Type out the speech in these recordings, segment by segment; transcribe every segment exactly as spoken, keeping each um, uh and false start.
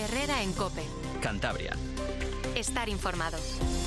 Herrera en COPE. Cantabria. Estar informado.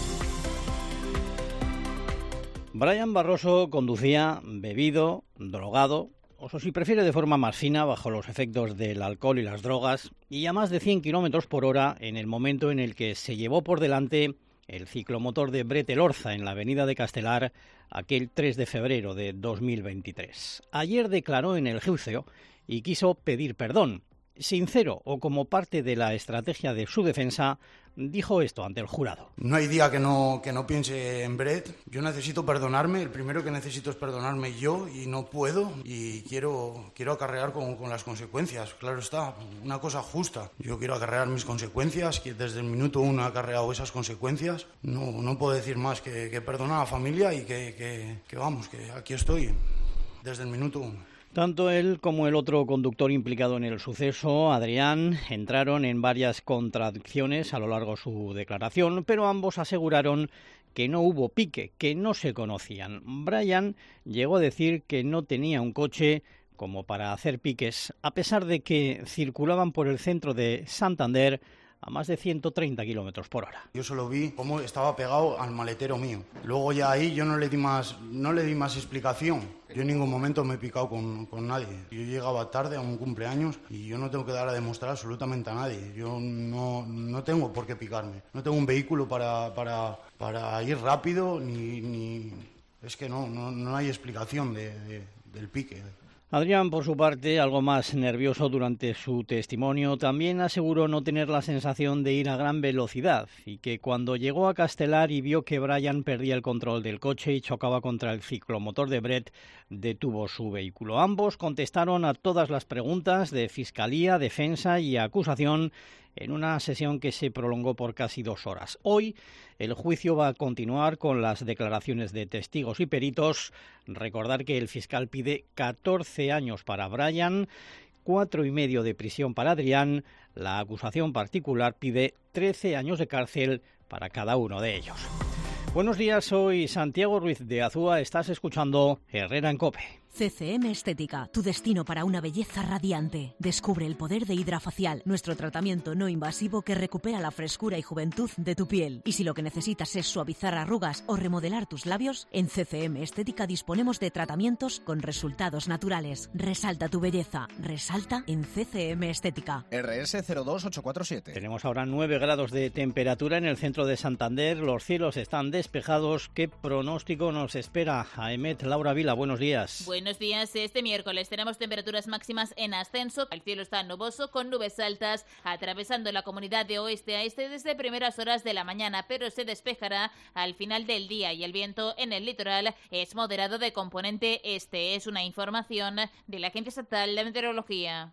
Brian Barroso conducía bebido, drogado, o si prefiere de forma más fina, bajo los efectos del alcohol y las drogas, y a más de cien kilómetros por hora en el momento en el que se llevó por delante el ciclomotor de Bret Elorza en la avenida de Castelar aquel tres de febrero de dos mil veintitrés. Ayer declaró en el juicio y quiso pedir perdón. Sincero o como parte de la estrategia de su defensa, dijo esto ante el jurado. No hay día que no, que no piense en Bret. Yo necesito perdonarme. El primero que necesito es perdonarme yo y no puedo. Y quiero, quiero acarrear con, con las consecuencias. Claro está, una cosa justa. Yo quiero acarrear mis consecuencias, que desde el minuto uno he acarreado esas consecuencias. No, no puedo decir más que, que perdonar a la familia y que, que, que vamos, que aquí estoy desde el minuto uno. Tanto él como el otro conductor implicado en el suceso, Adrián, entraron en varias contradicciones a lo largo de su declaración, pero ambos aseguraron que no hubo pique, que no se conocían. Brian llegó a decir que no tenía un coche como para hacer piques, a pesar de que circulaban por el centro de Santander a más de ciento treinta kilómetros por hora. Yo solo vi cómo estaba pegado al maletero mío. Luego ya ahí yo no le di más, no le di más explicación. Yo en ningún momento me he picado con, con nadie. Yo llegaba tarde a un cumpleaños y yo no tengo que dar a demostrar absolutamente a nadie. Yo no, no tengo por qué picarme. No tengo un vehículo para, para, para ir rápido ni, ni... Es que no, no, no hay explicación de, de, del pique. Adrián, por su parte, algo más nervioso durante su testimonio, también aseguró no tener la sensación de ir a gran velocidad y que cuando llegó a Castelar y vio que Brian perdía el control del coche y chocaba contra el ciclomotor de Bret, detuvo su vehículo. Ambos contestaron a todas las preguntas de Fiscalía, Defensa y Acusación en una sesión que se prolongó por casi dos horas. Hoy el juicio va a continuar con las declaraciones de testigos y peritos. Recordar que el fiscal pide catorce años para Brian, cuatro y medio de prisión para Adrián. La acusación particular pide trece años de cárcel para cada uno de ellos. Buenos días, soy Santiago Ruiz de Azúa. Estás escuchando Herrera en COPE. C C M Estética, tu destino para una belleza radiante. Descubre el poder de Hidrafacial, nuestro tratamiento no invasivo que recupera la frescura y juventud de tu piel. Y si lo que necesitas es suavizar arrugas o remodelar tus labios, en C C M Estética disponemos de tratamientos con resultados naturales. Resalta tu belleza, resalta en C C M Estética. R S cero dos ocho cuatro siete. Tenemos ahora nueve grados de temperatura en el centro de Santander. Los cielos están despejados. ¿Qué pronóstico nos espera? Aemet, Laura Vila, buenos días. Buenos días. Este miércoles tenemos temperaturas máximas en ascenso. El cielo está nuboso con nubes altas atravesando la comunidad de oeste a este desde primeras horas de la mañana, pero se despejará al final del día y el viento en el litoral es moderado de componente este. Es una información de la Agencia Estatal de Meteorología.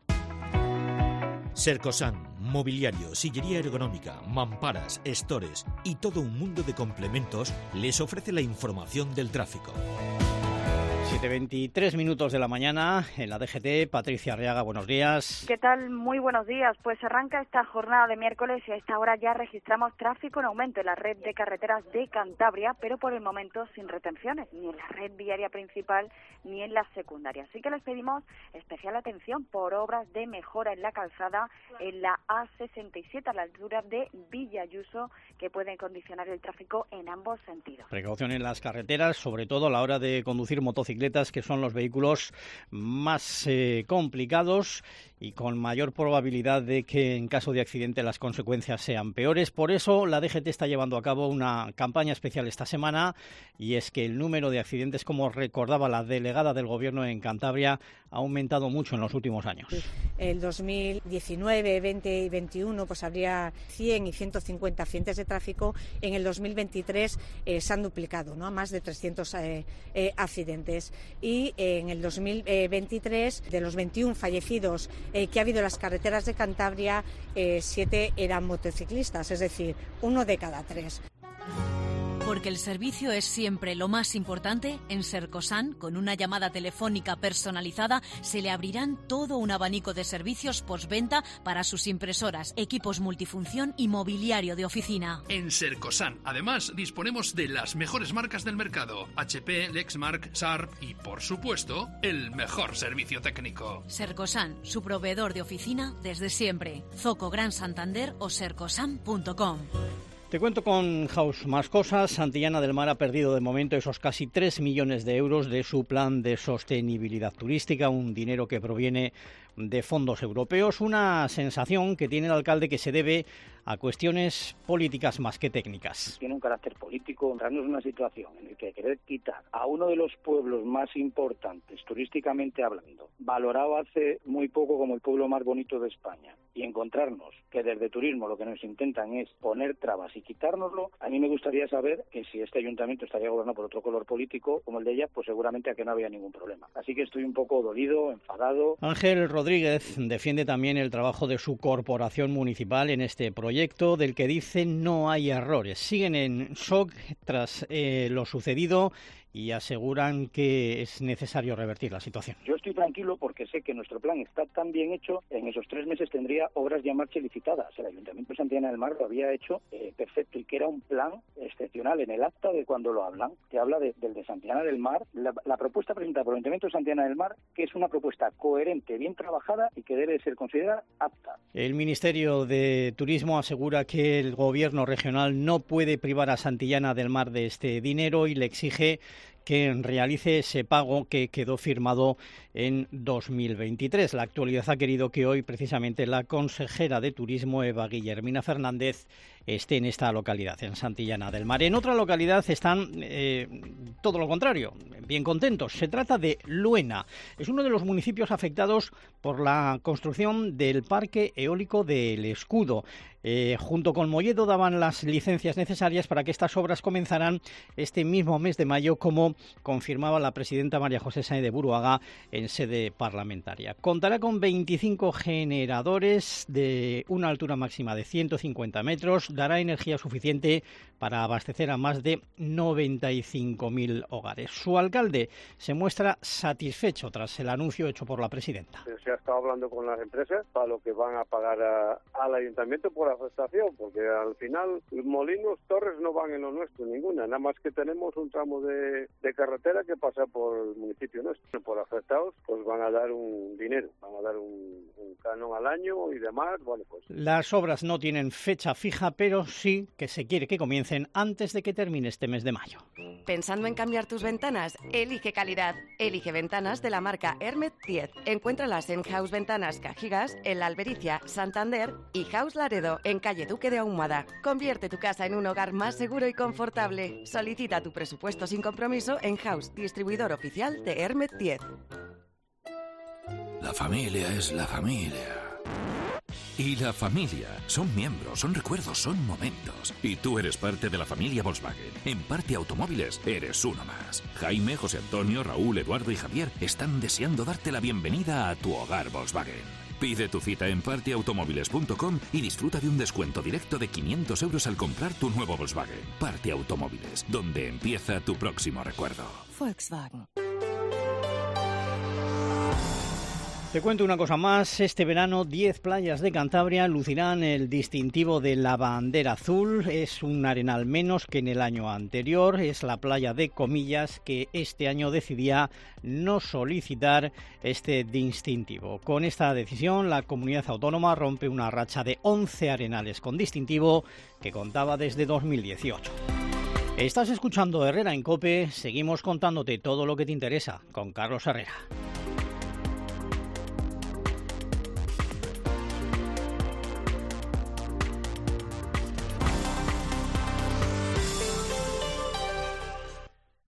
Sercosan, mobiliario, sillería ergonómica, mamparas, estores y todo un mundo de complementos les ofrece la información del tráfico. siete veintitrés minutos de la mañana en la D G T. Patricia Arriaga, buenos días. ¿Qué tal? Muy buenos días. Pues arranca esta jornada de miércoles y a esta hora ya registramos tráfico en aumento en la red de carreteras de Cantabria, pero por el momento sin retenciones, ni en la red viaria principal ni en la secundaria. Así que les pedimos especial atención por obras de mejora en la calzada en la A sesenta y siete a la altura de Villayuso, que pueden condicionar el tráfico en ambos sentidos. Precaución en las carreteras, sobre todo a la hora de conducir motocicletas, que son los vehículos más eh, complicados y con mayor probabilidad de que en caso de accidente las consecuencias sean peores. Por eso la D G T está llevando a cabo una campaña especial esta semana, y es que el número de accidentes, como recordaba la delegada del Gobierno en Cantabria, ha aumentado mucho en los últimos años. El dos mil diecinueve, veinte y veintiuno pues habría cien y ciento cincuenta accidentes de tráfico. En el dos mil veintitrés eh, se han duplicado, ¿no?, a más de trescientos eh, eh, accidentes. Y eh, en el dos mil veintitrés, de los veintiún fallecidos eh, que ha habido en las carreteras de Cantabria, eh, siete eran motociclistas, es decir, uno de cada tres. Porque el servicio es siempre lo más importante, en Sercosan, con una llamada telefónica personalizada, se le abrirán todo un abanico de servicios postventa para sus impresoras, equipos multifunción y mobiliario de oficina. En Sercosan, además, disponemos de las mejores marcas del mercado: H P, Lexmark, Sharp y, por supuesto, el mejor servicio técnico. Sercosan, su proveedor de oficina desde siempre. Zoco Gran Santander o sercosan punto com. Te cuento con House más cosas. Santillana del Mar ha perdido de momento esos casi tres millones de euros de su plan de sostenibilidad turística, un dinero que proviene de fondos europeos, una sensación que tiene el alcalde que se debe a cuestiones políticas más que técnicas. Tiene un carácter político, entrarnos en una situación en la que querer quitar a uno de los pueblos más importantes turísticamente hablando, valorado hace muy poco como el pueblo más bonito de España, y encontrarnos que desde turismo lo que nos intentan es poner trabas y quitárnoslo, a mí me gustaría saber que si este ayuntamiento estaría gobernado por otro color político como el de ella, pues seguramente aquí no había ningún problema. Así que estoy un poco dolido, enfadado. Ángel Rodríguez defiende también el trabajo de su corporación municipal en este proyecto, del que dice no hay errores. Siguen en shock tras eh, lo sucedido y aseguran que es necesario revertir la situación. Yo estoy tranquilo porque sé que nuestro plan está tan bien hecho, en esos tres meses tendría obras ya en marcha y licitadas. El Ayuntamiento de Santillana del Mar lo había hecho eh, perfecto, y que era un plan excepcional. En el acta de cuando lo hablan, que habla de, del de Santillana del Mar, la, la propuesta presentada por el Ayuntamiento de Santillana del Mar, que es una propuesta coherente, bien trabajada y que debe ser considerada apta. El Ministerio de Turismo asegura que el Gobierno regional no puede privar a Santillana del Mar de este dinero y le exige que realice ese pago que quedó firmado en dos mil veintitrés. La actualidad ha querido que hoy precisamente la consejera de Turismo, Eva Guillermina Fernández, esté en esta localidad, en Santillana del Mar. En otra localidad están eh, todo lo contrario, bien contentos. Se trata de Luena. Es uno de los municipios afectados por la construcción del parque eólico del Escudo. Eh, junto con Molledo daban las licencias necesarias para que estas obras comenzaran este mismo mes de mayo, como confirmaba la presidenta María José Sáenz de Buruaga en sede parlamentaria. Contará con veinticinco generadores de una altura máxima de ciento cincuenta metros, dará energía suficiente para abastecer a más de noventa y cinco mil hogares. Su alcalde se muestra satisfecho tras el anuncio hecho por la presidenta. Se ha estado hablando con las empresas para lo que van a pagar a, al ayuntamiento por afectación, porque al final molinos, torres no van en lo nuestro, ninguna, nada más que tenemos un tramo de, de carretera que pasa por el municipio nuestro. Por afectados, pues van a dar un dinero, van a dar un, un canon al año y demás. Bueno, pues las obras no tienen fecha fija, pero sí que se quiere que comiencen antes de que termine este mes de mayo. ¿Pensando en cambiar tus ventanas? Elige calidad. Elige ventanas de la marca Hermet diez. Encuéntralas en House Ventanas Cajigas, en La Albericia, Santander, y House Laredo, en calle Duque de Ahumada. Convierte tu casa en un hogar más seguro y confortable. Solicita tu presupuesto sin compromiso en House, distribuidor oficial de Hermet diez. La familia es la familia. Y la familia son miembros, son recuerdos, son momentos. Y tú eres parte de la familia Volkswagen. En Parte Automóviles eres uno más. Jaime, José Antonio, Raúl, Eduardo y Javier están deseando darte la bienvenida a tu hogar Volkswagen. Pide tu cita en parte automóviles punto com y disfruta de un descuento directo de quinientos euros al comprar tu nuevo Volkswagen. Parte Automóviles, donde empieza tu próximo recuerdo. Volkswagen. Te cuento una cosa más. Este verano, diez playas de Cantabria lucirán el distintivo de la bandera azul. Es un arenal menos que en el año anterior. Es la playa de Comillas que este año decidía no solicitar este distintivo. Con esta decisión, la comunidad autónoma rompe una racha de once arenales con distintivo que contaba desde dos mil dieciocho. Estás escuchando Herrera en COPE. Seguimos contándote todo lo que te interesa con Carlos Herrera.